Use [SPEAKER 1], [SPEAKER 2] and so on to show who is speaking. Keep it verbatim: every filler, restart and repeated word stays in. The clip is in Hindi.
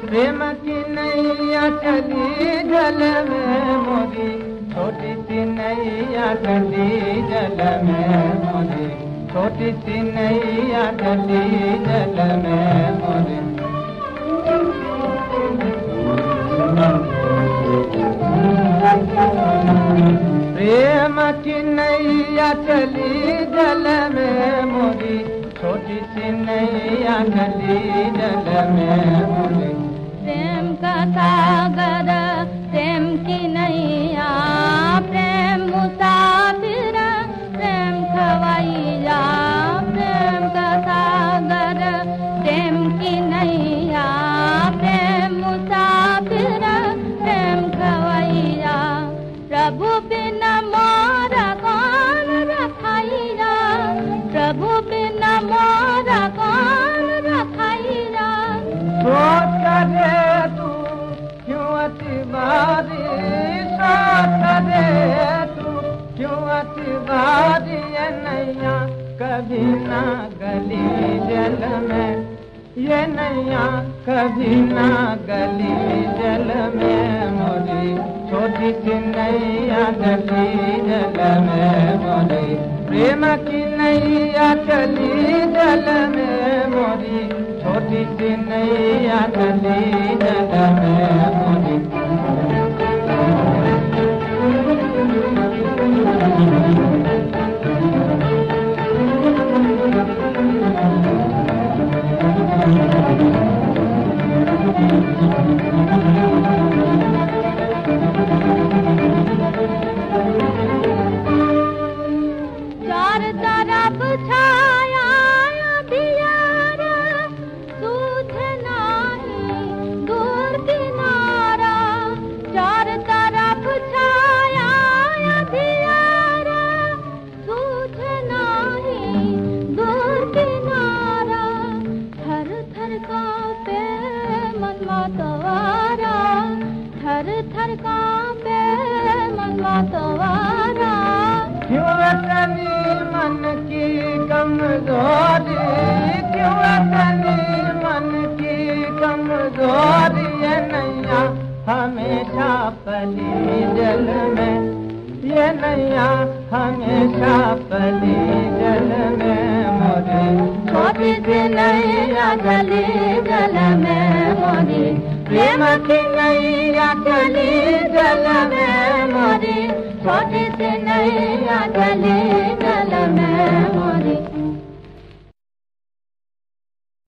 [SPEAKER 1] प्रेम की नैया चली जल में मोरी, छोटी सी नैया चली जल में मोरी, छोटी सी नैया चली जल में मोरी। प्रेम की नैया चली जल में मोरी, छोटी सी नैया चली जल में मोरी।
[SPEAKER 2] प्रेम का सागर प्रेम की नैया, प्रेम मुसाफिर प्रेम खवैया, प्रेम का सागर प्रेम की नैया, प्रेम मुसाफिर प्रेम खवैया। प्रभु बिना मोरा कौन रखैया, प्रभु बिना मोरा कौन रखैया।
[SPEAKER 1] सोच करे तू क्यों अति भारी, सोच करे तू क्यों अति भारी। ये नैया कभी ना गली जल में, ये नैया कभी ना गली जल में मोरी, छोटी सी नैया गली जल में मोरी। प्रेम की नैया चली जल में मोरी, छोटी सी नैया चली जल में मोरी।
[SPEAKER 2] चार तरफ छाया अंधियारा, सूझे नाही दूर किनारा। चार तरफ छाया अंधियारा, सूझे नाही दूर किनारा। थर थर कांपे मन मतवारा, थर थर कांपे मन मतवारा।
[SPEAKER 1] क्यों तनी मन की कमजोरी, क्यों तनी मन की कमजोरी। ये नैया हमेशा पली जल में, ये नैया हमेशा पली जल में मोरी, छोटी सी नैया चली जल में मोरी। प्रेम की नैया चली जल में मोरी, छोटी सी नैया चली